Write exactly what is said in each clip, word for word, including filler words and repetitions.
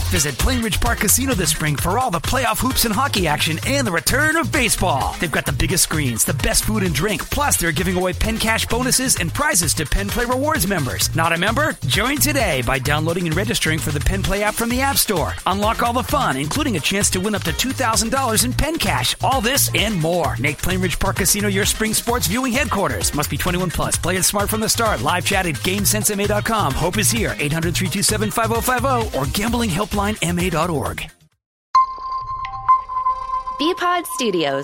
Visit Plainridge Park Casino this spring for all the playoff hoops and hockey action and the return of baseball. They've got the biggest screens, the best food and drink, plus they're giving away Penn Cash bonuses and prizes to Penn Play Rewards members. Not a member? Join today by downloading and registering for the Penn Play app from the App Store. Unlock all the fun, including a chance to win up to two thousand dollars in Penn Cash. All this and more. Make Plainridge Park Casino your spring sports viewing headquarters. Must be twenty-one plus. Play it smart from the start. Live chat at GameSense M A dot com. Hope is here. eight hundred, three two seven, five oh five oh or gambling helpline M A dot org. B-Pod Studios.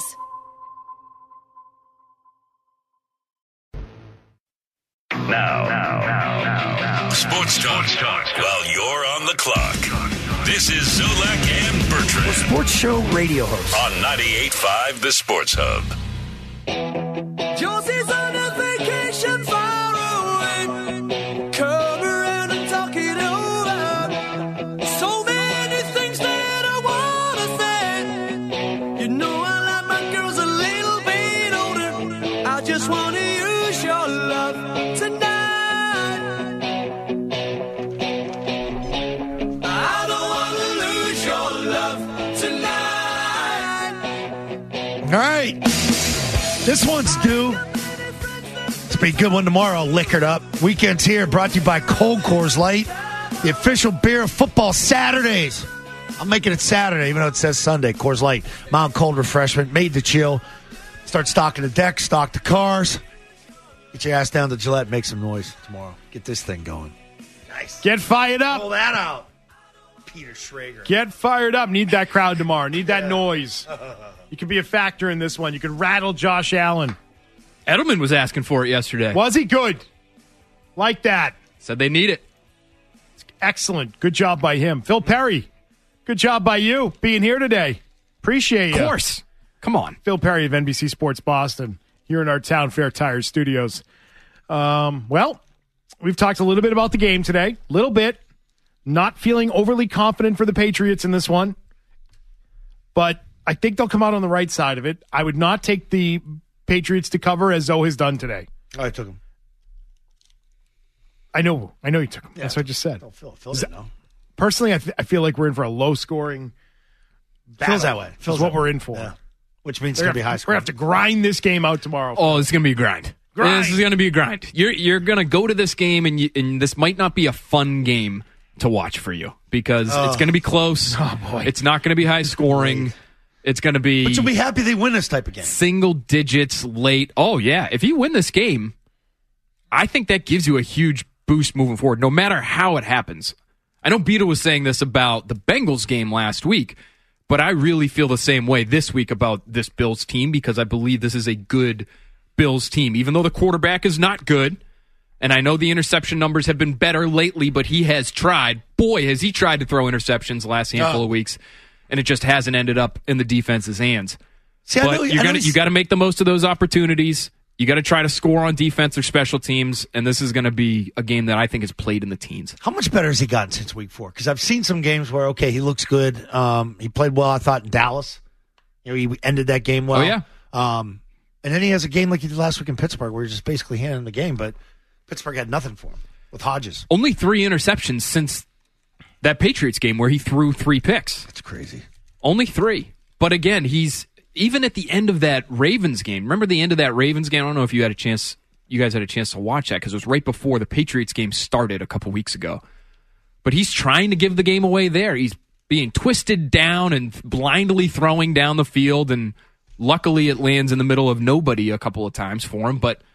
Now, now, now, now, now. Sports talk, talk while you're on the clock. This is Zolak and Bertrand. A sports show radio host. On ninety-eight point five The Sports Hub. Josie's on a vacation far away. Come around and talk it over. So many things that I want to say. You know I like my girls a little bit older. I just want to use your love tonight. I don't want to lose your love tonight. All right. This one's due. It's be a good one tomorrow. Liquored up. Weekend's here. Brought to you by Cold Coors Light, the official beer of football Saturdays. I'm making it Saturday, even though it says Sunday. Coors Light, mild cold refreshment, made to chill. Start stocking the deck, stock the cars. Get your ass down to Gillette, make some noise tomorrow. Get this thing going. Nice. Get fired up. Pull that out. Peter Schrager. Get fired up. Need that crowd tomorrow. Need that yeah. noise. You can be a factor in this one. You can rattle Josh Allen. Edelman was asking for it yesterday. Was he good? Like that. Said they need it. Excellent. Good job by him. Phil Perry, good job by you being here today. Appreciate you. Of course. Come on. Phil Perry of N B C Sports Boston here in our Town Fair Tires studios. Um, well, we've talked a little bit about the game today. A little bit. Not feeling overly confident for the Patriots in this one. But I think they'll come out on the right side of it. I would not take the Patriots to cover as Zoe has done today. Oh, I took him. I know. I know you took him. Yeah. That's what I just said. Oh, Phil, Phil didn't know. Personally, I, th- I feel like we're in for a low-scoring battle. Feels that way. Feels is what that we're way. in for. Yeah. Which means it's we're going to be high We're scoring. going to have to grind this game out tomorrow. Oh, it's going to be a grind. grind. This is going to be a grind. You're you're going to go to this game, and, you, and this might not be a fun game to watch for you because oh. it's going to be close. Oh, boy. It's not going to be high scoring. It's going to be... But you'll be happy they win this type of game. Single digits late. Oh, yeah. If you win this game, I think that gives you a huge boost moving forward, no matter how it happens. I know Beto was saying this about the Bengals game last week, but I really feel the same way this week about this Bills team because I believe this is a good Bills team. Even though the quarterback is not good, and I know the interception numbers have been better lately, but he has tried. Boy, has he tried to throw interceptions the last handful oh. of weeks. And it just hasn't ended up in the defense's hands. See, but I know, you got you got to make the most of those opportunities. You got to try to score on defense or special teams, and this is going to be a game that I think is played in the teens. How much better has he gotten since week four? Because I've seen some games where, okay, he looks good. Um, he played well, I thought, in Dallas. You know, he ended that game well. Oh, yeah. Um, and then he has a game like he did last week in Pittsburgh where he's just basically handing the game, but Pittsburgh had nothing for him with Hodges. Only three interceptions since that Patriots game where he threw three picks. That's crazy. Only three. But again, he's even at the end of that Ravens game. Remember the end of that Ravens game? I don't know if you had a chance, you guys had a chance to watch that because it was right before the Patriots game started a couple weeks ago. But he's trying to give the game away there. He's being twisted down and blindly throwing down the field, and luckily it lands in the middle of nobody a couple of times for him. But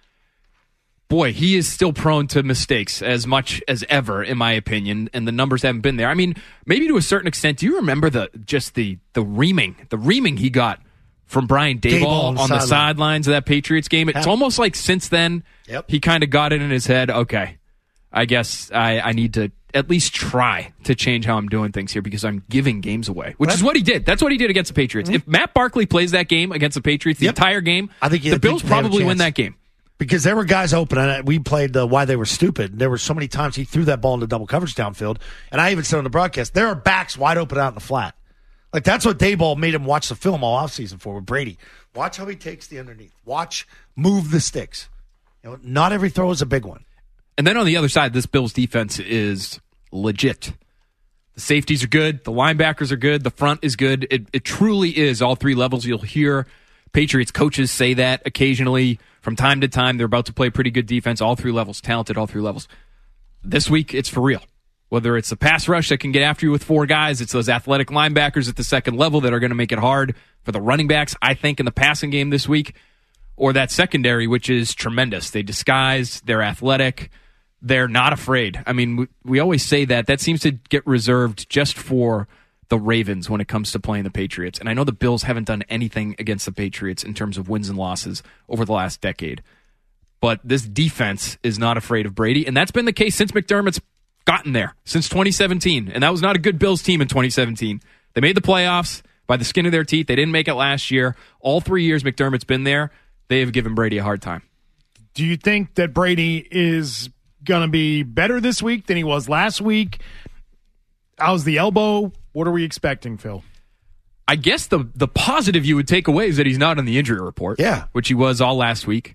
boy, he is still prone to mistakes as much as ever, in my opinion, and the numbers haven't been there. I mean, maybe to a certain extent, do you remember the just the the reaming, the reaming he got from Brian Daboll, Daboll on the on the sideline. sidelines of that Patriots game? It's Yep. almost like since then, Yep. he kind of got it in his head, okay, I guess I, I need to at least try to change how I'm doing things here because I'm giving games away, which What? is what he did. That's what he did against the Patriots. Mm-hmm. If Matt Barkley plays that game against the Patriots the Yep. entire game, I think the I Bills think they have a probably win chance. that game. Because there were guys open, and we played the why they were stupid. There were so many times he threw that ball into double coverage downfield, and I even said on the broadcast, there are backs wide open out in the flat. Like, that's what Daboll made him watch the film all offseason for with Brady. Watch how he takes the underneath. Watch, move the sticks. You know, not every throw is a big one. And then on the other side, this Bills defense is legit. The safeties are good. The linebackers are good. The front is good. It, it truly is all three levels. You'll hear Patriots coaches say that occasionally from time to time. They're about to play pretty good defense, all three levels, talented all three levels. This week, it's for real. Whether it's the pass rush that can get after you with four guys, it's those athletic linebackers at the second level that are going to make it hard for the running backs, I think, in the passing game this week, or that secondary, which is tremendous. They disguise, they're athletic, they're not afraid. I mean, we, we always say that. That seems to get reserved just for the Ravens when it comes to playing the Patriots. And I know the Bills haven't done anything against the Patriots in terms of wins and losses over the last decade. But this defense is not afraid of Brady, and that's been the case since McDermott's gotten there, since twenty seventeen. And that was not a good Bills team in twenty seventeen. They made the playoffs by the skin of their teeth. They didn't make it last year. All three years McDermott's been there, they have given Brady a hard time. Do you think that Brady is going to be better this week than he was last week? How's the elbow? What are we expecting, Phil? I guess the the positive you would take away is that he's not on the injury report, yeah, which he was all last week.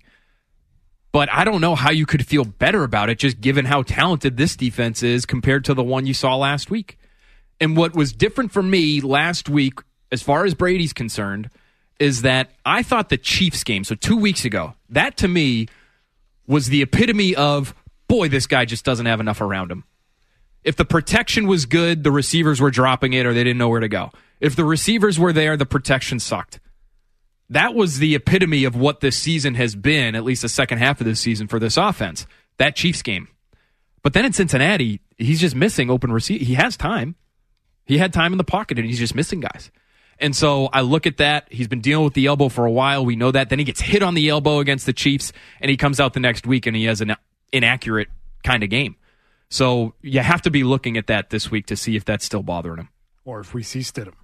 But I don't know how you could feel better about it, just given how talented this defense is compared to the one you saw last week. And what was different for me last week, as far as Brady's concerned, is that I thought the Chiefs game, so two weeks ago, that to me was the epitome of, boy, this guy just doesn't have enough around him. If the protection was good, the receivers were dropping it or they didn't know where to go. If the receivers were there, the protection sucked. That was the epitome of what this season has been, at least the second half of this season for this offense, that Chiefs game. But then in Cincinnati, he's just missing open receiver. He has time. He had time in the pocket, and he's just missing guys. And so I look at that. He's been dealing with the elbow for a while. We know that. Then he gets hit on the elbow against the Chiefs, and he comes out the next week, and he has an inaccurate kind of game. So you have to be looking at that this week to see if that's still bothering him. Or if we see Stidham.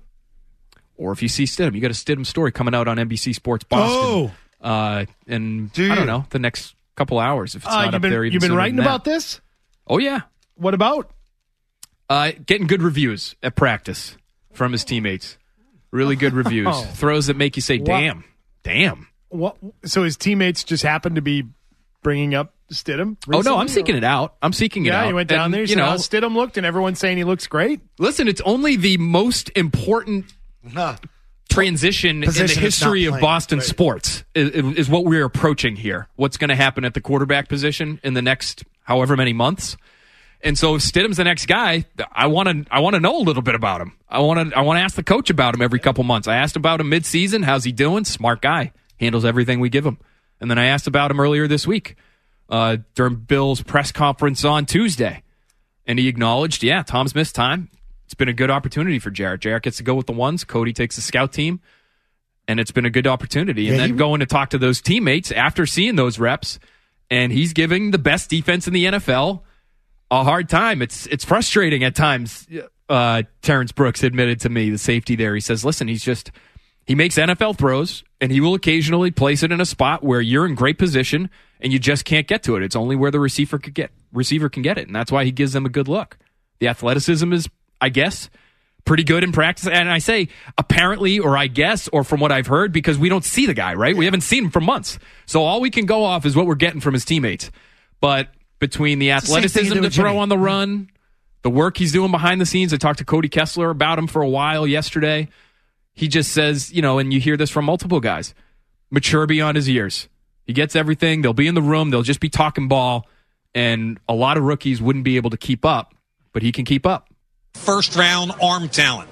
Or if you see Stidham. You got a Stidham story coming out on N B C Sports Boston. Oh. Uh, and Do I don't you? know, the next couple hours. If it's Uh, not you've up been, there even you've been sooner writing than about that. this? Oh, yeah. What about? Uh, getting good reviews at practice from his teammates. Really good reviews. Oh. Throws that make you say, damn, damn. What? So his teammates just happened to be bringing up Stidham recently? Oh, no, I'm seeking it out. I'm seeking it Yeah, out. you went down And, there, you, you said know, how Stidham looked, and everyone's saying he looks great. listen, it's only the most important Huh. transition in the Position is history not of playing. Boston Right. sports is, is what we're approaching here. What's going to happen at the quarterback position in the next however many months? And so if Stidham's the next guy, I want to I want to know a little bit about him. I want to I want to ask the coach about him every couple months. I asked about him mid-season. How's he doing? Smart guy. Handles everything we give him. And then I asked about him earlier this week uh, during Bill's press conference on Tuesday. And he acknowledged, yeah, Tom's missed time. It's been a good opportunity for Jarrett. Jarrett gets to go with the ones. Cody takes the scout team. And it's been a good opportunity. And Yeah, then he- going to talk to those teammates after seeing those reps, and he's giving the best defense in the N F L a hard time. It's it's frustrating at times. Uh, Terrence Brooks admitted to me, the safety there. He says, listen, he's just, he makes N F L throws, and he will occasionally place it in a spot where you're in great position, and you just can't get to it. It's only where the receiver could get receiver can get it, and that's why he gives them a good look. The athleticism is, I guess, pretty good in practice. And I say apparently, or I guess, or from what I've heard, because we don't see the guy, right? We haven't seen him for months. So all we can go off is what we're getting from his teammates. But between the the same thing you athleticism do to with throw Jimmy. on the run, the work he's doing behind the scenes, I talked to Cody Kessler about him for a while yesterday. He just says, you know, and you hear this from multiple guys, mature beyond his years. He gets everything. They'll be in the room. They'll just be talking ball. And a lot of rookies wouldn't be able to keep up, but he can keep up. First round arm talent.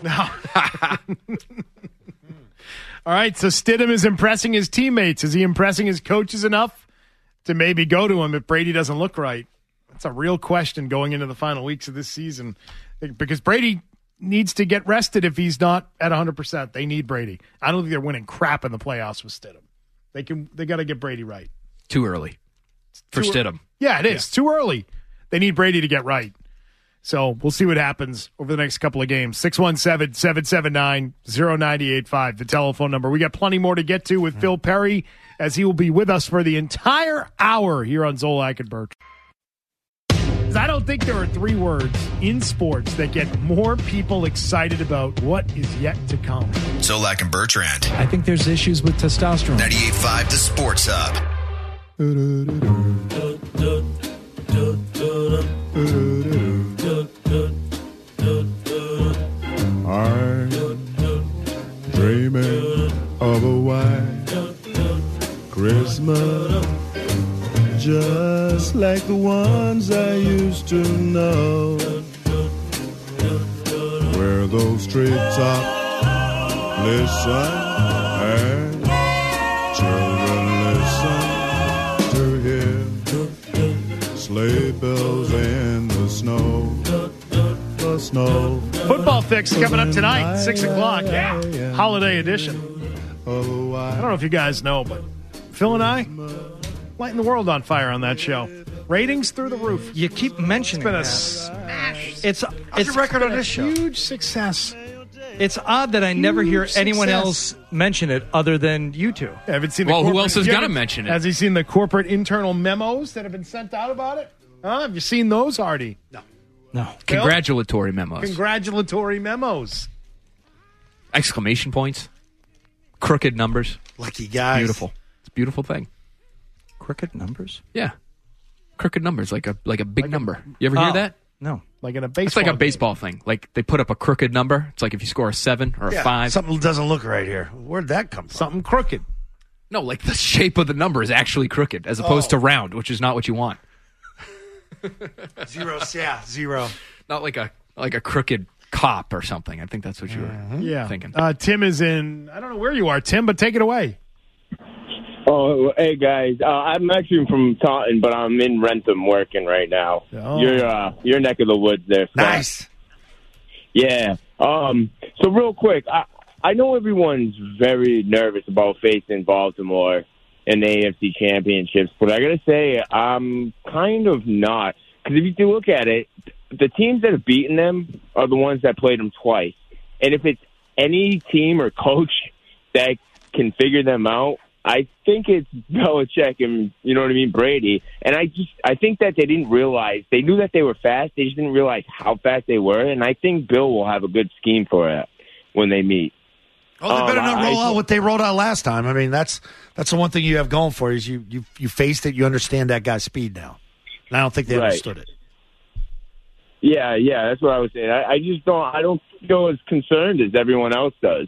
All right, so Stidham is impressing his teammates. Is he impressing his coaches enough to maybe go to him if Brady doesn't look right? That's a real question going into the final weeks of this season, because Brady needs to get rested if he's not at one hundred percent. They need Brady. I don't think they're winning crap in the playoffs with Stidham. They can. They got to get Brady right. Too early for Too- Stidham. Yeah, it is. Too early. They need Brady to get right. So we'll see what happens over the next couple of games. six one seven, seven seven nine, zero nine eight five, the telephone number. We got plenty more to get to with Phil Perry, as he will be with us for the entire hour here on Zolak and Bertrand. I don't think there are three words in sports that get more people excited about what is yet to come. Zolak and Bertrand. I think there's issues with testosterone. ninety-eight point five The Sports Hub. like the ones I used to know, where those treetops listen and children listen to hear sleigh bells in the snow, the snow. Football Fix coming up tonight, six o'clock, holiday edition. I don't know if you guys know, but Phil and I lighting the world on fire on that show. Ratings through the roof. You keep mentioning It's been a that. smash. It's How's it's your record on been this a show? huge success. It's odd that I never hear Huge anyone success. else mention it other than you two. I haven't seen the Well, who corporate- else is you gonna haven't- mention it? Has he seen the corporate internal memos that have been sent out about it? Huh? Have you seen those, Artie? No. No. Congratulatory memos. Congratulatory memos. Exclamation points. Crooked numbers. Lucky guys. Beautiful. It's a beautiful thing. Crooked numbers? Yeah. Crooked numbers, like a like a big number. You ever hear Oh, that? No. Like in a baseball It's like a game. baseball thing. Like they put up a crooked number. It's like if you score a seven or a Yeah, five. something doesn't look right here. Where'd that come from? Something crooked. No, like the shape of the number is actually crooked as opposed Oh. to round, which is not what you want. Zero, yeah, zero. Not like a like a crooked cop or something. I think that's what you were Mm-hmm. Yeah. thinking. Uh, Tim is in, I don't know where you are, Tim, but take it away. Oh, hey guys! Uh, I'm actually from Taunton, but I'm in Rentham working right now. Oh. You're uh, your neck of the woods there. Scott. Nice. Yeah. Um. So real quick, I I know everyone's very nervous about facing Baltimore in the A F C Championships, but I gotta say I'm kind of not, because if you look at it, the teams that have beaten them are the ones that played them twice, and if it's any team or coach that can figure them out, I think it's Belichick and, you know what I mean, Brady. And I just, I think that they didn't realize, they knew that they were fast, they just didn't realize how fast they were, and I think Bill will have a good scheme for it when they meet. Oh, they better Um, not I- roll out what they rolled out last time. I mean, that's that's the one thing you have going for you is you you you faced it, you understand that guy's speed now. And I don't think they Right. understood it. Yeah, yeah, that's what I was saying. I, I just don't, I don't feel as concerned as everyone else does.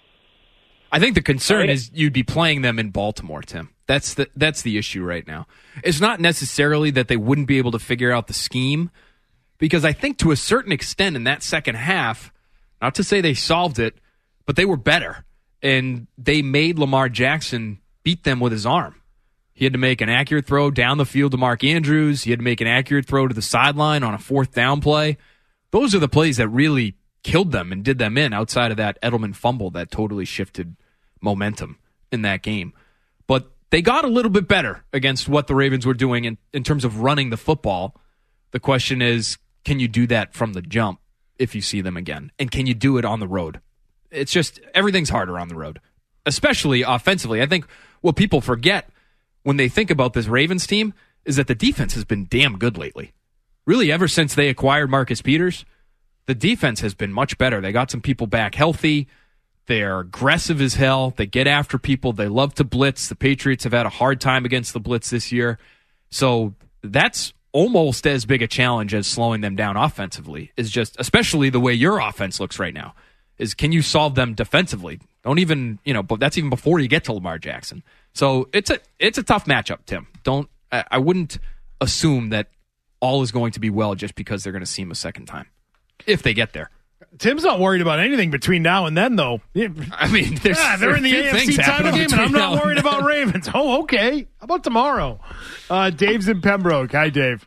I think the concern I- is you'd be playing them in Baltimore, Tim. That's the that's the issue right now. It's not necessarily that they wouldn't be able to figure out the scheme, because I think to a certain extent in that second half, not to say they solved it, but they were better, and they made Lamar Jackson beat them with his arm. He had to make an accurate throw down the field to Mark Andrews. He had to make an accurate throw to the sideline on a fourth down play. Those are the plays that really killed them and did them in, outside of that Edelman fumble that totally shifted momentum in that game. But they got a little bit better against what the Ravens were doing in, in terms of running the football. The question is, can you do that from the jump if you see them again? And can you do it on the road? It's just, everything's harder on the road, especially offensively. I think what people forget when they think about this Ravens team is that the defense has been damn good lately. Really, ever since they acquired Marcus Peters, the defense has been much better. They got some people back healthy. They're aggressive as hell. They get after people. They love to blitz. The Patriots have had a hard time against the blitz this year. So that's almost as big a challenge as slowing them down offensively, is just, especially the way your offense looks right now, is can you solve them defensively? Don't even, you know, but that's even before you get to Lamar Jackson. So it's a it's a tough matchup, Tim. Don't I, I wouldn't assume that all is going to be well just because they're going to see him a second time, if they get there. Tim's not worried about anything between now and then, though. I mean, there's yeah, they're in the a few A F C things title happening game, and I'm between not now worried and about then. Ravens. Oh, okay. How about tomorrow? Uh, Dave's in Pembroke. Hi, Dave.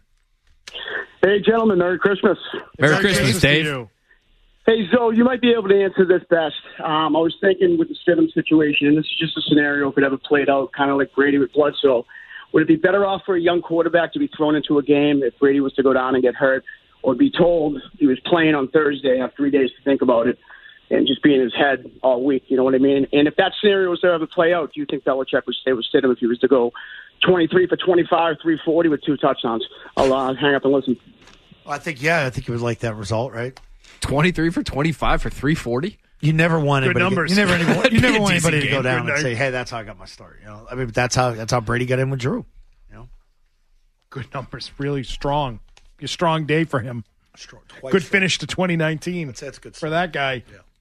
Hey, gentlemen, Merry Christmas. Merry Christmas, to Dave. you. Hey, Zoe, you might be able to answer this best. Um, I was thinking with the Stidham situation, and this is just a scenario if it ever played out, kind of like Brady with Bledsoe. Would it be better off for a young quarterback to be thrown into a game if Brady was to go down and get hurt, or be told he was playing on Thursday, have three days to think about it, and just be in his head all week? You know what I mean? And if that scenario was to ever play out, do you think Belichick would stay with Stidham if he was to go twenty-three for twenty-five, three forty with two touchdowns? I'll uh, hang up and listen. Well, I think, yeah, I think you would like that result, right? twenty-three for twenty-five for three forty? You never want Good anybody. numbers. You never, anybody, you That'd be never a want decent anybody to go game. down Good and night. say, "Hey, that's how I got my start." You know, I mean, that's how that's how Brady got in with Drew. You know, Good numbers. Really strong. A strong day for him. Strong, quite Good strong. finish to twenty nineteen. That's, that's good for stuff. that guy.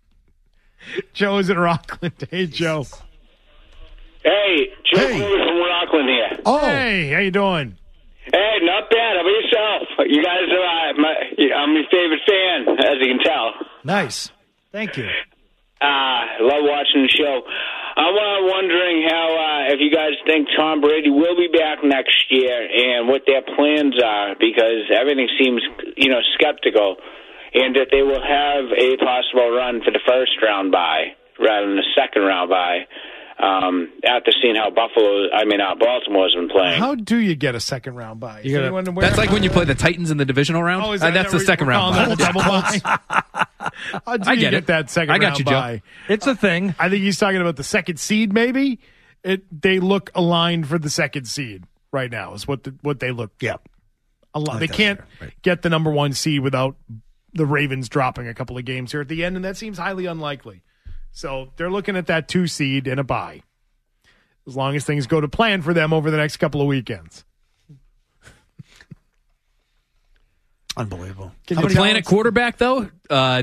Joe is in Rockland. Hey, Joe. Hey, Joe Hey. Cooley from Rockland here. Oh, Hey, how you doing? Hey, not bad. How about yourself? You guys are uh, my, I'm your favorite fan, as you can tell. Nice. Thank you. Uh, love watching the show. I'm uh, wondering how, uh, if you guys think Tom Brady will be back next year and what their plans are, because everything seems, you know, skeptical, and that they will have a possible run for the first round bye rather than the second round bye. Um, after seeing how Buffalo, I mean, uh, Baltimore's been playing. How do you get a second round bye? You gotta, that's like when you play the Titans in the divisional round. Oh, is uh, that, that's that the second round bye. Double bye. How do I you get get it. that second I got round you, Joe. bye? It's a thing. I think he's talking about the second seed. Maybe it. They look aligned for the second seed right now. Is what the, what they look. Yeah, a lot. Like They that, can't right. get the number one seed without the Ravens dropping a couple of games here at the end, and that seems highly unlikely. So they're looking at that two seed and a bye. As long as things go to plan for them over the next couple of weekends. Unbelievable. Can you plan at quarterback, though? Uh,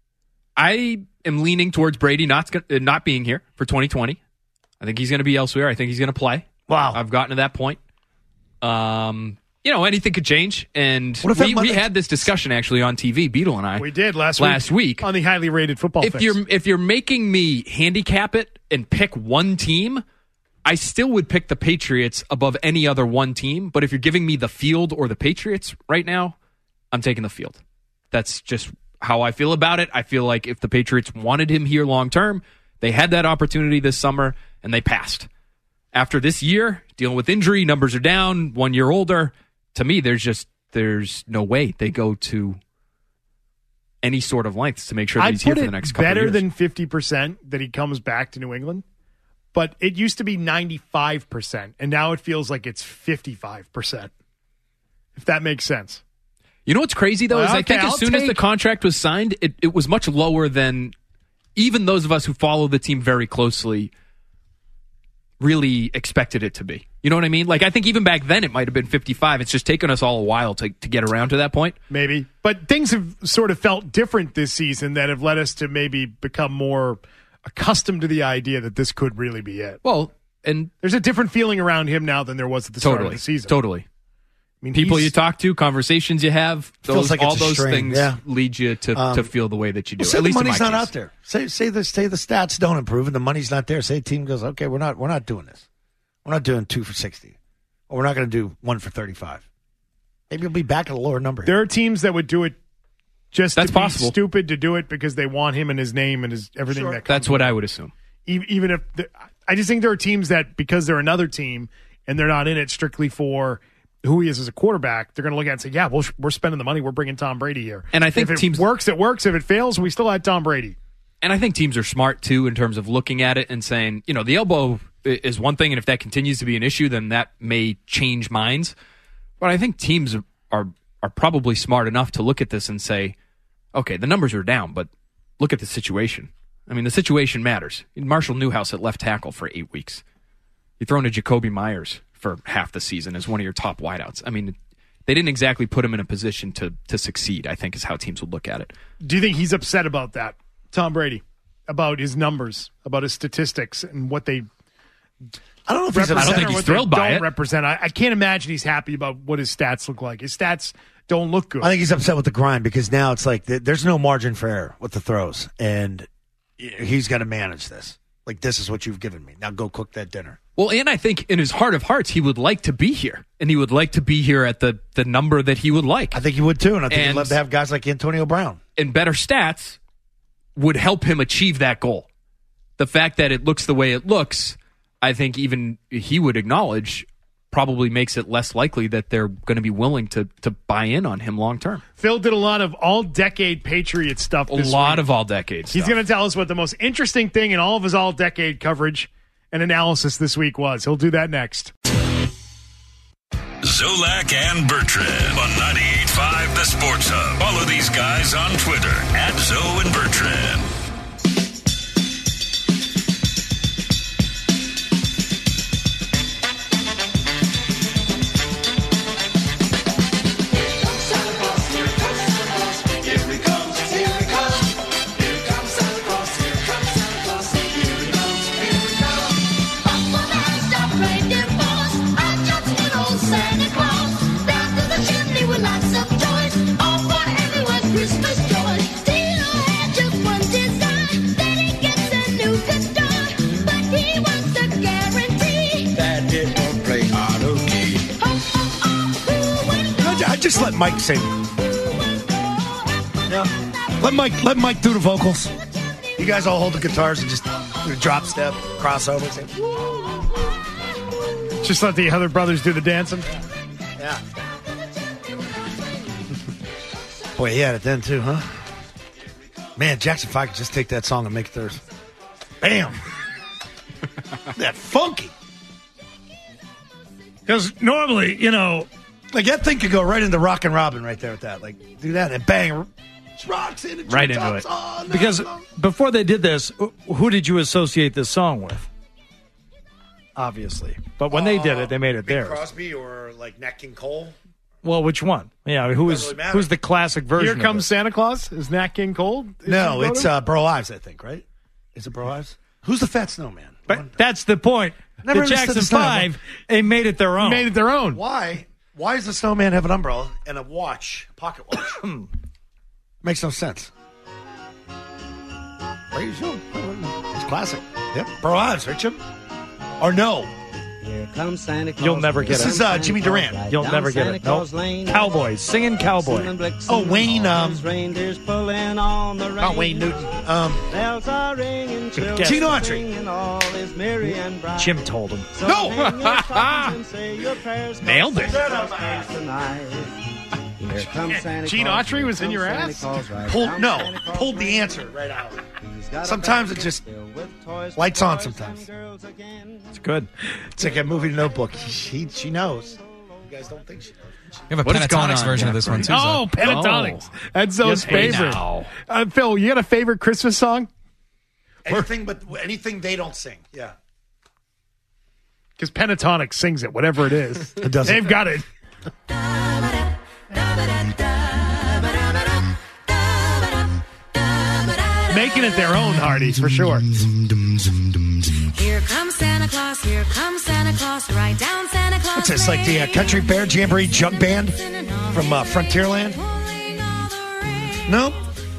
I am leaning towards Brady not uh, not being here for twenty twenty. I think he's going to be elsewhere. I think he's going to play. Wow. I've gotten to that point. Um, you know, anything could change. And What if we, that we Monday- had this discussion actually on T V, Beetle and I. We did last last week, week. on the highly rated football. If Fix. you're if you're making me handicap it and pick one team, I still would pick the Patriots above any other one team. But if you're giving me the field or the Patriots right now, I'm taking the field. That's just how I feel about it. I feel like if the Patriots wanted him here long term, they had that opportunity this summer and they passed. After this year, dealing with injury, numbers are down, one year older. To me, there's just there's no way they go to any sort of lengths to make sure that I'd he's here put for it the next couple of better years. than fifty percent that he comes back to New England, but it used to be ninety-five percent, and now it feels like it's fifty-five percent, if that makes sense. You know what's crazy, though, Well, is I okay, think as I'll soon as the take- contract was signed, it, it was much lower than even those of us who follow the team very closely really expected it to be. You know what I mean? Like, I think even back then it might have been fifty-five. It's just taken us all a while to, to get around to that point. Maybe. But things have sort of felt different this season that have led us to maybe become more accustomed to the idea that this could really be it. Well, and there's a different feeling around him now than there was at the start Totally. of the season. Totally. I mean, People he's- you talk to, conversations you have, Feels those, like it's all a those strain, things yeah. lead you to, Um, to feel the way that you do. Well, say At the least in money's my not case. out there. Say say the say the stats don't improve and the money's not there. Say a team goes, okay, we're not we're not doing this. We're not doing two for sixty, or we're not going to do one for thirty-five. Maybe you'll be back at a lower number. There are teams that would do it just That's to be possible. stupid to do it because they want him and his name and his everything Sure. that comes That's what I would assume. E- even if the, I just think there are teams that because they're another team and they're not in it strictly for who he is as a quarterback, they're going to look at it and say, "Yeah, we'll, we're spending the money. We're bringing Tom Brady here." And I think if it teams- works, it works. If it fails, we still had Tom Brady. And I think teams are smart, too, in terms of looking at it and saying, you know, the elbow i- is one thing, and if that continues to be an issue, then that may change minds. But I think teams are are, are probably smart enough to look at this and say, okay, the numbers are down, but look at the situation. I mean, the situation matters. Marshall Newhouse at left tackle for eight weeks. You throw in a Jacoby Myers for half the season as one of your top wideouts. I mean, they didn't exactly put him in a position to to succeed, I think, is how teams would look at it. Do you think he's upset about that, Tom Brady, about his numbers, about his statistics, and what they? I don't know if he's represent upset. I don't think or he's what they thrilled by don't it. Represent. I, I can't imagine he's happy about what his stats look like. His stats don't look good. I think he's upset with the grind because now it's like th- there's no margin for error with the throws, and he's got to manage this. Like, this is what you've given me. Now go cook that dinner. Well, and I think in his heart of hearts, he would like to be here, and he would like to be here at the, the number that he would like. I think he would too, and I think And- he'd love to have guys like Antonio Brown. And better stats would help him achieve that goal. The fact that it looks the way it looks, I think even he would acknowledge, probably makes it less likely that they're going to be willing to to buy in on him long term. Phil did a lot of all-decade Patriot stuff. A This lot week. of all decades. He's going to tell us what the most interesting thing in all of his all-decade coverage and analysis this week was. He'll do that next. Zolak and Bertrand on ninety-eight point five The Sports Hub. Follow these guys on Twitter at Zo and Bertrand. I just let Mike sing. Yeah. Let Mike let Mike do the vocals. You guys all hold the guitars and just do a drop step, crossover. Sing. Just let the other brothers do the dancing. Yeah. Boy, he had it then too, huh? Man, Jackson Five could just take that song and make it theirs. Bam. That funky. Because normally, you know, like that thing could go right into Rockin' Robin right there with that. Like, do that and bang. Rocks in it, Right into it. Because before they did this, who did you associate this song with? Obviously. But when they did it, they made it Bing theirs. Crosby or like Nat King Cole. Well, which one? Yeah, who is Doesn't really matter. who's the classic version? Here of comes it? Santa Claus. Is Nat King Cole? Is No, he it's voted? uh, Bro Ives, I think, right? Is it Bro Ives? Who's the Fat Snowman? But that's the point. Never the understood Jackson the snowman. Five, they made it their own. made it their own. Why? Why does the snowman have an umbrella and a watch, pocket watch? Makes no sense. It's classic. Yep. Bro Ives, right, Chip? Or no? Here comes Santa Claus. You'll never get This it. is uh, Jimmy Durant. You'll never get it. Nope. Cowboys. Singing Cowboy. Oh, Wayne. Um, Reindeers pulling on the not Wayne Newton. Um, bells are ringing, children Gene Autry. singing, all is merry and bright. Jim told him. So No! hang your stockings and say your prayers, Nailed it. tonight. Here comes Santa Gene Claus, Autry was in your Santa ass? Claus, right pulled, down no, Santa Claus pulled the Lane. answer right out. He's got a Sometimes it basket just filled with toys for lights on boys sometimes. and girls again. It's good. It's like a movie Notebook. She, she knows. You guys don't think she knows. You have a What is going Pentatonics on version here? of this one, too. Oh, Zoe. Pentatonics. That's Zoe's Yes, hey favorite. now. Uh, Phil, you got a favorite Christmas song? Anything but anything they don't sing. Yeah. Because Pentatonics sings it, whatever it is. It doesn't. They've got it. Making it their own, Hardy, for sure. Here comes Santa Claus, here comes Santa Claus, right down Santa Claus. What's this, like the uh, Country Bear Jamboree Jug Band from uh, Frontierland? No?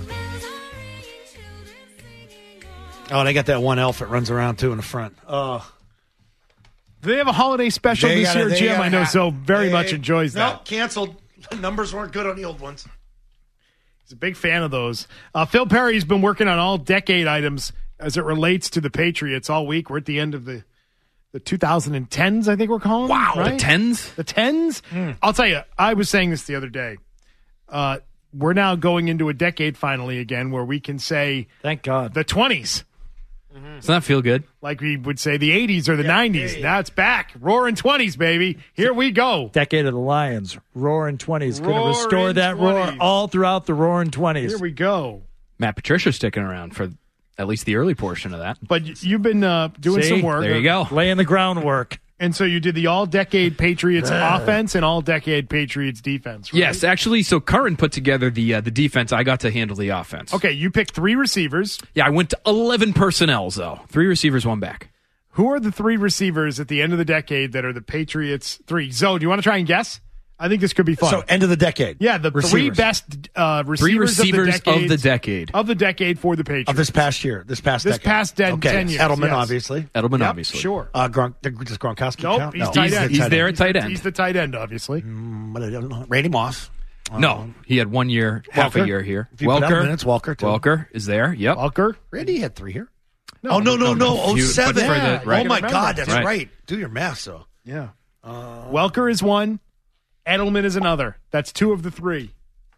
Oh, they got that one elf that runs around, too, in the front. Oh. Do they have a holiday special They this gotta- year, they Jim? gotta I know have- Zoe very they- much enjoys no, that. canceled. The numbers weren't good on the old ones. He's a big fan of those. Uh, Phil Perry's been working on all decade items as it relates to the Patriots all week. We're at the end of the the twenty tens, I think we're calling Wow, them, right? the tens? The tens? I'll tell you, I was saying this the other day. Uh, we're now going into a decade finally again where we can say Thank God. the twenties. Doesn't that feel good? Like we would say the eighties or the nineties. Now it's back. Roaring twenties, baby. Here we go. Decade of the Lions. Roaring twenties. Going to Roaring restore that roar twenties. all throughout the Roaring twenties. Here we go. Matt Patricia sticking around for at least the early portion of that. But y- you've been uh, doing See? some work. There you go. Laying the groundwork. And so you did the all-decade Patriots offense and all-decade Patriots defense, right? Yes, actually, so Curran put together the uh, the defense. I got to handle the offense. Okay, you picked three receivers. Yeah, I went to eleven personnel, though. Three receivers, one back. Who are the three receivers at the end of the decade that are the Patriots three? Zoe, do you want to try and guess? I think this could be fun. So, end of the decade. Yeah, the three Receivers. best uh, receivers, Three receivers of the, of the decades- decade. Of the decade for the Patriots. Of this past year. This past This decade. past de- okay. ten years, Edelman, yes. obviously. Edelman, Yep, obviously. Sure. Uh, Gron- does Gronkowski Nope, count? he's No. tight end. He's the there end. at tight end. He's the tight end, obviously. Mm, but I don't know. Randy Moss. No, he had one year, half Welker? a year here. If you put out Welker, minutes, Welker, too. Welker is there. Yep. Walker. Randy had three here. No, oh, no, no, no. Oh, Few- seven. but for the- right. Oh, my Remember. God. That's Right. right. Do your math, so. Yeah. Welker is one. Edelman is another. That's two of the three.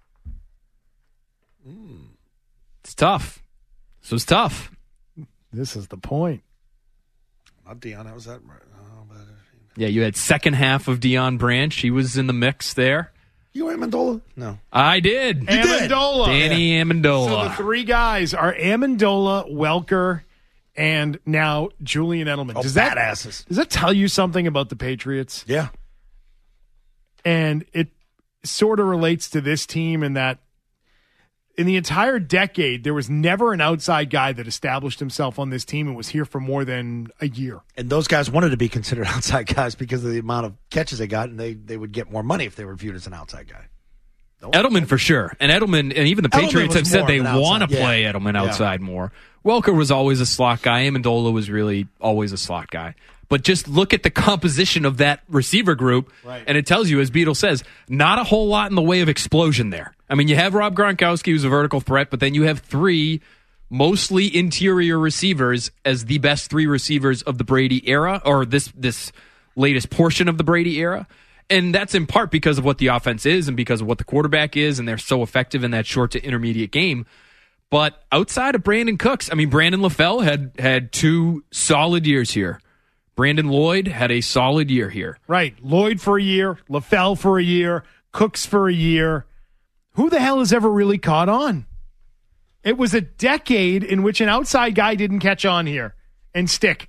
It's tough. This was tough. This is the point. Not Dion. That was that. Oh, but, Yeah, you had second half of Deion Branch. He was in the mix there. you were Amendola? No. I did. Amendola. Danny Amendola. So the three guys are Amendola, Welker, and now Julian Edelman. Oh, does that badasses. does that tell you something about the Patriots? Yeah. And it sort of relates to this team in that in the entire decade, there was never an outside guy that established himself on this team and was here for more than a year. And those guys wanted to be considered outside guys because of the amount of catches they got, and they, they would get more money if they were viewed as an outside guy. Edelman for sure. And Edelman, and even the Edelman Patriots was have said more they of an want to outside. play Yeah. Edelman Yeah. outside more. Welker was always a slot guy. Amendola was really always a slot guy. But just look at the composition of that receiver group, Right. and it tells you, as Beetle says, not a whole lot in the way of explosion there. I mean, you have Rob Gronkowski, who's a vertical threat, but then you have three mostly interior receivers as the best three receivers of the Brady era, or this this latest portion of the Brady era. And that's in part because of what the offense is and because of what the quarterback is, and they're so effective in that short to intermediate game. But outside of Brandon Cooks, I mean, Brandon LaFell had had two solid years here. Brandon Lloyd had a solid year here. Right. Lloyd for a year, LaFell for a year, Cooks for a year. Who the hell has ever really caught on? It was a decade in which an outside guy didn't catch on here and stick.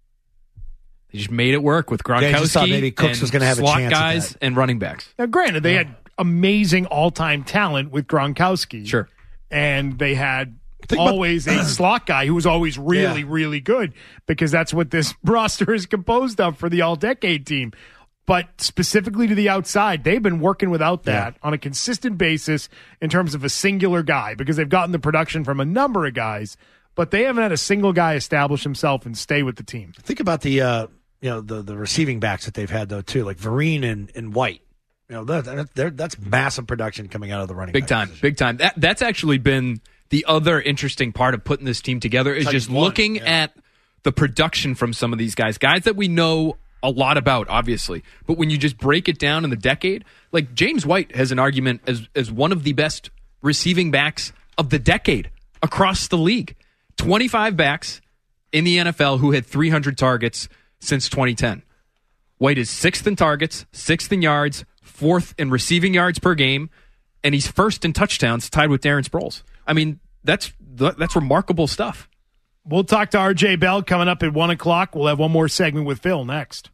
They just made it work with Gronkowski, Yeah, I just thought maybe Cooks and was gonna have a slot chance at guys that. and running backs. Now, granted, they had amazing all-time talent with Gronkowski. Sure. And they had Think about- always a slot guy who was always really, Yeah. really good because that's what this roster is composed of for the all-decade team. But specifically to the outside, they've been working without that on a consistent basis in terms of a singular guy because they've gotten the production from a number of guys, but they haven't had a single guy establish himself and stay with the team. Think about the uh, you know the the receiving backs that they've had though too, like Vereen and, and White. You know that, that that's massive production coming out of the running Big back time, position. big time. That that's actually been the other interesting part of putting this team together is It's like just one, looking yeah. at the production from some of these guys, guys that we know a lot about, obviously. But when you just break it down in the decade, like James White has an argument as as one of the best receiving backs of the decade across the league. twenty-five backs in the N F L who had three hundred targets since twenty ten. White is sixth in targets, sixth in yards, fourth in receiving yards per game, and he's first in touchdowns, tied with Darren Sproles. I mean, that's that's remarkable stuff. We'll talk to R J Bell coming up at one o'clock. We'll have one more segment with Phil next.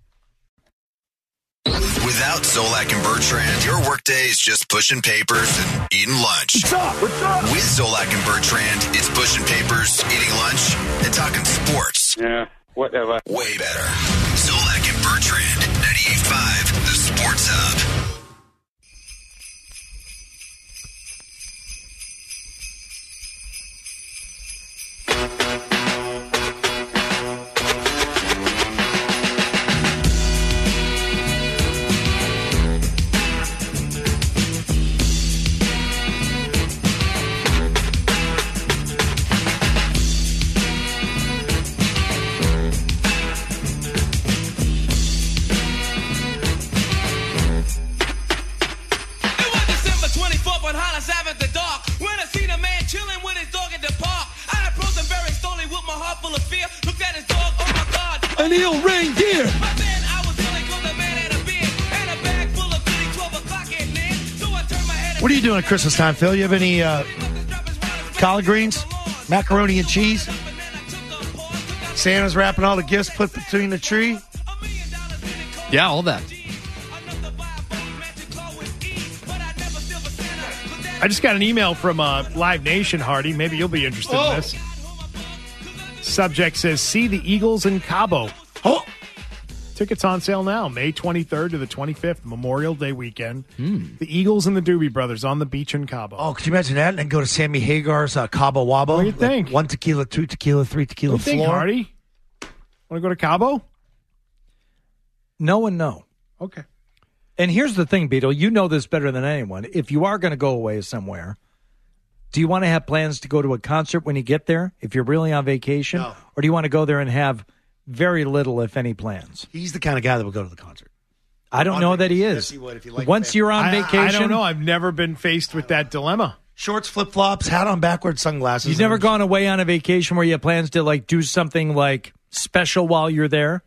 Without Zolak and Bertrand, your workday is just pushing papers and eating lunch. What's up? What's up? With Zolak and Bertrand, it's pushing papers, eating lunch, and talking sports. Yeah, whatever. Way better. Zolak and Bertrand, ninety-eight point five, the Sports Hub. An ill reindeer. What are you doing at Christmas time, Phil? You have any uh, collard greens, macaroni and cheese? Santa's wrapping all the gifts put between the tree. Yeah, all that. I just got an email from uh, Live Nation, Hardy. Maybe you'll be interested Oh. in this. Subject says, see the Eagles in Cabo. Oh, tickets on sale now, May twenty-third to the twenty-fifth, Memorial Day weekend. Hmm. The Eagles and the Doobie Brothers on the beach in Cabo. Oh, could you imagine that? And then go to Sammy Hagar's uh, Cabo Wabo. What do you Like think? one tequila, two tequila, three tequila What do you think, floor. Hardy? Want to go to Cabo? No and no. Okay. And here's the thing, Beetle. You know this better than anyone. If you are going to go away somewhere, do you want to have plans to go to a concert when you get there, if you're really on vacation? No. Or do you want to go there and have very little, if any, plans? He's the kind of guy that will go to the concert. I don't On know that he vacation. is. Yes, he would if he liked Once family. you're on I, vacation, I don't know. I've never been faced with that dilemma. Shorts, flip flops, hat on backwards, sunglasses. you've never and- gone away on a vacation where you have plans to like do something like special while you're there,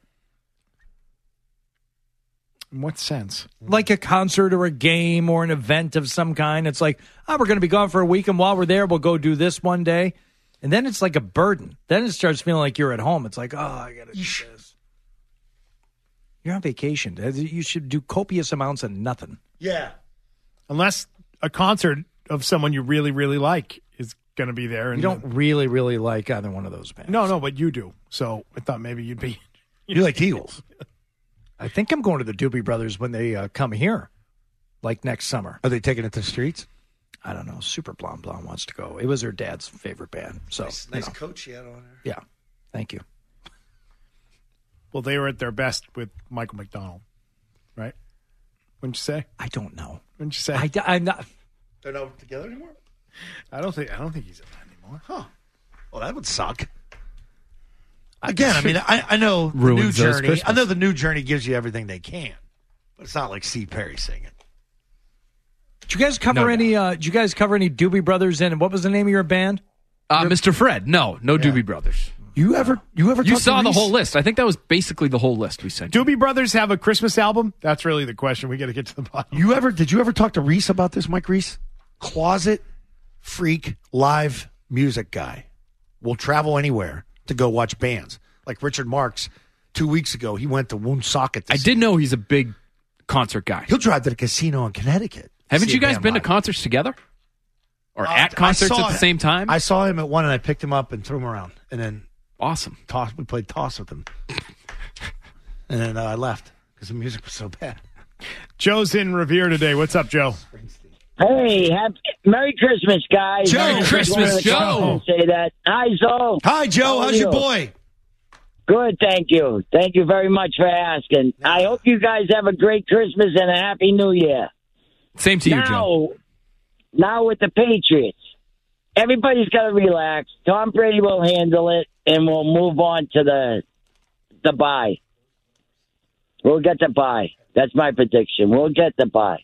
In what sense? like a concert or a game or an event of some kind. It's like, oh, we're going to be gone for a week, and while we're there, we'll go do this one day. And then it's like a burden. Then it starts feeling like you're at home. It's like, oh, I got to do this. You're on vacation. You should do copious amounts of nothing. Yeah. Unless a concert of someone you really, really like is going to be there. And You don't really, really like either one of those bands. No, no, but you do. So I thought maybe you'd be. You like Eagles. I think I'm going to the Doobie Brothers when they uh, come here, like next summer. Are they taking it to the streets? I don't know. Super Blonde Blonde wants to go. It was her dad's favorite band. So Nice, you nice know. coach you had on there. Yeah. Thank you. Well, they were at their best with Michael McDonald, right? Wouldn't you say? I don't know. Wouldn't you say? I, I'm not. They're not together anymore? I don't think. I don't think he's in that anymore. Huh. Well, that would suck. Again, I mean, I, I know the new Ruins those journey. Christmas. I know the new journey gives you everything they can, but it's not like Steve Perry singing. Did you guys cover No, any? Uh, did you guys cover any Doobie Brothers? And what was the name of your band? Uh, Mister Fred. No, no Doobie Brothers. You ever? You ever? You talked to saw the Reese? whole list. I think that was basically the whole list we sent. you. Doobie Brothers have a Christmas album? That's really the question. We got to get to the bottom. You ever? Did you ever talk to Reese about this, Mike Reese? Closet freak live music guy will travel anywhere to go watch bands. Like Richard Marks, two weeks ago, he went to Woonsocket. I did know he's a big concert guy. He'll drive to the casino in Connecticut. Haven't See you a guys band been to live. concerts together? Or Uh, at I concerts saw at the it. same time? I saw him at one, and I picked him up and threw him around, and then awesome. Toss. We played toss with him, and then uh, I left because the music was so bad. Joe's in Revere today. What's up, Joe? Hey, happy, Merry Christmas, guys. Joe, I just Christmas, wanted to Joe. come and Say that. Hi, Zoe. Hi, Joe. How are How's your you? boy? Good, thank you. Thank you very much for asking. I hope you guys have a great Christmas and a Happy New Year. Same to you, now, Joe. Now with the Patriots, everybody's got to relax. Tom Brady will handle it, and we'll move on to the the bye. We'll get the bye. That's my prediction. We'll get the bye.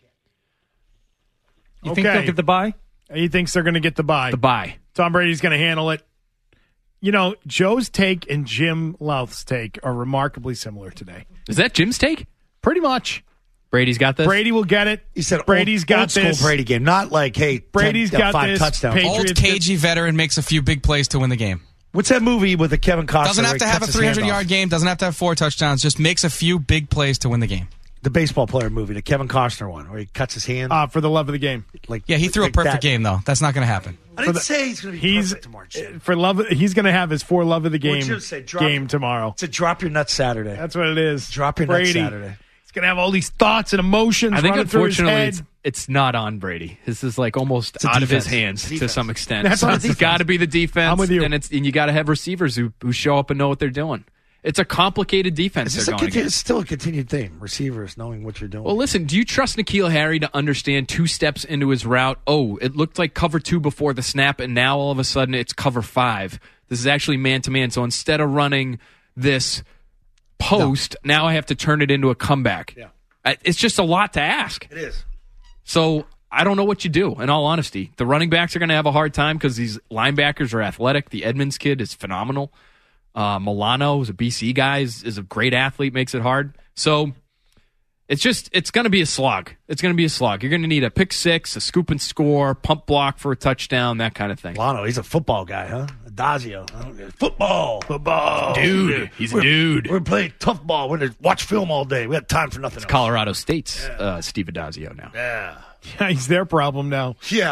You think they'll get the bye? He thinks they're going to get the bye. The bye. Tom Brady's going to handle it. You know, Joe's take and Jim Louth's take are remarkably similar today. Is that Jim's take? Pretty much. Brady's got this? Brady will get it. He said Brady's old, got old school this. Brady game, not like hey, Brady's ten, got five this. touchdowns. Patriots Old cagey veteran makes a few big plays to win the game. What's that movie with the Kevin Costner? Doesn't have where to he have a cuts his hand three hundred yard off? game. Doesn't have to have four touchdowns. Just makes a few big plays to win the game. The baseball player movie, the Kevin Costner one, where he cuts his hand. Uh, for the love of the game. Like Yeah, he threw like a perfect that. game though. That's not going to happen. I didn't say he's going to be He's perfect tomorrow. Jim. for love. He's going to have his for love of the What'd game you say? Drop- game tomorrow. It's a drop your nuts Saturday. That's what it is. Drop your Brady. nuts Saturday. He's going to have all these thoughts and emotions I think running through his unfortunately head. it's, it's not on Brady. This is like almost It's a out of his defense. hands to Defense. some extent. That's on the It's defense. got to be the defense. I'm with you. And, it's, and you got to have receivers who, who show up and know what they're doing. It's a complicated defense It's, they're a going conti- against. it's still a continued theme. Receivers knowing what you're doing. Well, listen, do you trust N'Keal Harry to understand two steps into his route? Oh, it looked like cover two before the snap, and now all of a sudden it's cover five. This is actually man-to-man. So instead of running this post, now I have to turn it into a comeback. Yeah. I- It's just a lot to ask. It is. So I don't know what you do, in all honesty. The running backs are going to have a hard time because these linebackers are athletic. The Edmonds kid is phenomenal. Uh, Milano, is a B C guy, is, is a great athlete, makes it hard. So it's just, it's going to be a slog. It's going to be a slog. You're going to need a pick six, a scoop and score, pump block for a touchdown, that kind of thing. Lano, he's a football guy, huh? Adazio. I don't know. Football. Football. Dude, he's a we're, dude. We're playing tough ball. We're going to watch film all day. We got time for nothing It's else. Colorado State's uh, Steve Adazio now. Yeah. Yeah, he's their problem now. Yeah.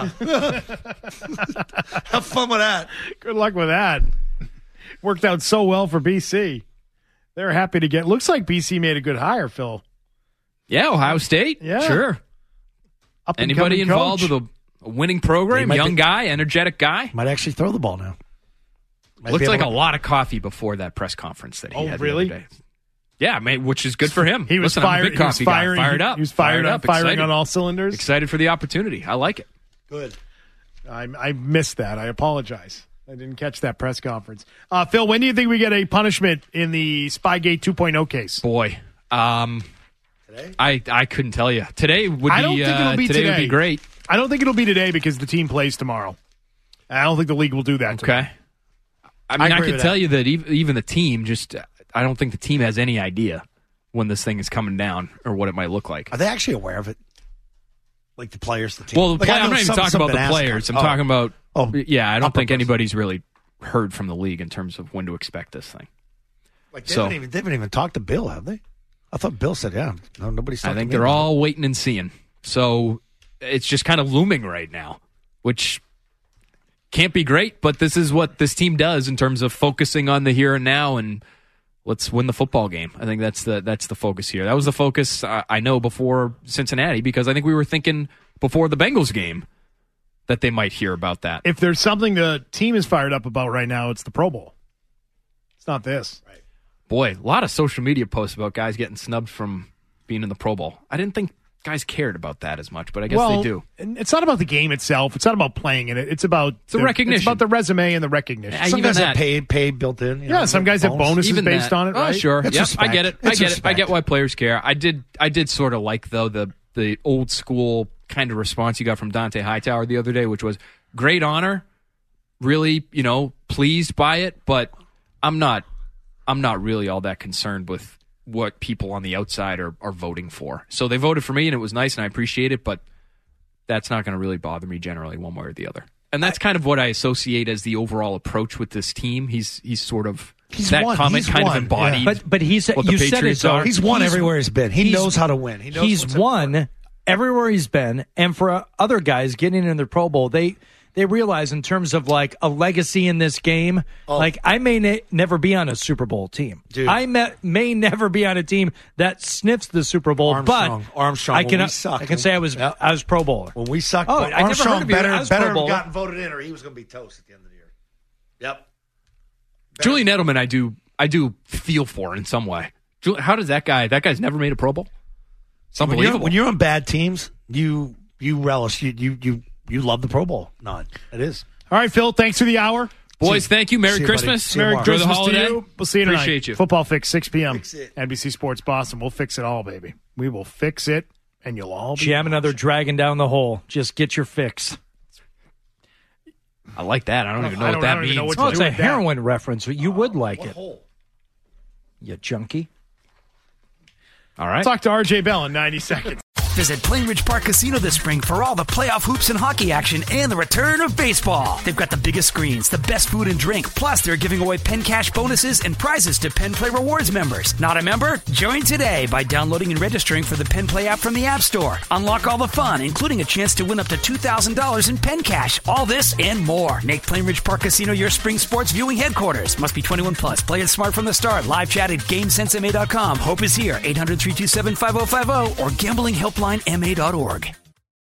Have fun with that. Good luck with that. Worked out so well for B C. They're happy to get. Looks like B C made a good hire, Phil. Yeah, Ohio State. Yeah. Sure. Up and Anybody coming involved coach. with a, a winning program, might young be- guy, energetic guy? Might actually throw the ball now. Might Looked be like able a to- lot of coffee before that press conference that he Oh, had really? the other day. Yeah, man, which is good for him. He was Listen, I'm a firing. big He was coffee guy. firing. Fired up. He was fired up, firing excited. on all cylinders. Excited for the opportunity. I like it. Good. I, I missed that. I apologize. I didn't catch that press conference. Uh, Phil, when do you think we get a punishment in the Spygate two point oh case? Boy, um, Today? I I couldn't tell you. Today would be. I don't think uh, it'll be today. today. Would be great. I don't think it'll be today because the team plays tomorrow. I don't think the league will do that. Okay. today. I mean, I I, agree can with tell that. you that even, even the team just. I don't think the team has any idea when this thing is coming down or what it might look like. Are they actually aware of it? Like the players, the team? Well, the Like, play, I know I'm not even some- talking some about the been asked players. I'm about- talking about. Oh, yeah, I don't upper think person. anybody's really heard from the league in terms of when to expect this thing. Like they, So- haven't even, they haven't even talked to Bill, have they? I thought Bill said, yeah, no, nobody's talking I think to me they're about all waiting and seeing. So it's just kind of looming right now, which can't be great, but this is what this team does in terms of focusing on the here and now and let's win the football game. I think that's the that's the focus here. That was the focus uh, I know before Cincinnati because I think we were thinking before the Bengals game that they might hear about that. If there's something the team is fired up about right now, it's the Pro Bowl. It's not this. Right. Boy, a lot of social media posts about guys getting snubbed from being in the Pro Bowl. I didn't think guys cared about that as much, but I guess well, they do. And it's not about the game itself. It's not about playing in it. It's about the recognition. It's about the resume and the recognition. Yeah, Some even guys that. have paid, paid built in. You Yeah, know, some guys have bonus. bonuses Even based that. on it, Oh, right? sure. It's Yep, respect. I get it. I It's get it. I respect. get why players care. I did. I did sort of like though the the old school kind of response you got from Dante Hightower the other day, which was great honor. Really, you know, pleased by it, but I'm not. I'm not really all that concerned with what people on the outside are, are voting for. So they voted for me, and it was nice, and I appreciate it, but that's not going to really bother me generally one way or the other. And that's kind of what I associate as the overall approach with this team. He's he's sort of He's that won. comment He's kind won. of embodied. But but he's what the you said it. Patriots Though. are. He's won He's- everywhere he's been. He he's- knows how to win. He knows he's what's won everywhere he's been, and for uh, other guys getting in the Pro Bowl, they they realize in terms of like a legacy in this game. Oh. Like I may ne- never be on a Super Bowl team. Dude. I may, may never be on a team that sniffs the Super Bowl. Armstrong. But Armstrong, I when can we sucked. I can say I was Yep. I was Pro Bowler. When we sucked, Oh, I never Armstrong heard of you. better, I was better Pro have Bowler. gotten voted in, or he was going to be toast at the end of the year. Yep. Julian Edelman, I do I do feel for in some way. Jul- How does that guy? That guy's never made a Pro Bowl. It's When you're, unbelievable. when you're on bad teams, you you relish. You you you, you love the Pro Bowl. No, it is. All right, Phil, thanks for the hour. Boys, See- thank you. Merry see you, buddy. Christmas. See you Merry tomorrow. Enjoy the Christmas holiday. to you. We'll see you tonight. Appreciate you. Football Fix, six p.m. Fix it. N B C Sports Boston. We'll fix it all, baby. We will fix it, and you'll all be Jam another dragon down the hole. Just get your fix. I like that. I don't even know I what don't- that I don't even means. know what Oh, to it's do a with that. heroin reference. You would like What it, hole? you junkie. All right. Talk to R J Bell in ninety seconds. Visit Plainridge Park Casino this spring for all the playoff hoops and hockey action and the return of baseball. They've got the biggest screens, the best food and drink, plus they're giving away Penn Cash bonuses and prizes to Penn Play Rewards members. Not a member? Join today by downloading and registering for the Penn Play app from the App Store. Unlock all the fun, including a chance to win up to two thousand dollars in Penn Cash. All this and more. Make Plainridge Park Casino your spring sports viewing headquarters. Must be twenty-one plus. Play it smart from the start. Live chat at GameSense M A dot com. Hope is here. eight hundred, three two seven, five oh five oh or gambling helpline M A dot org.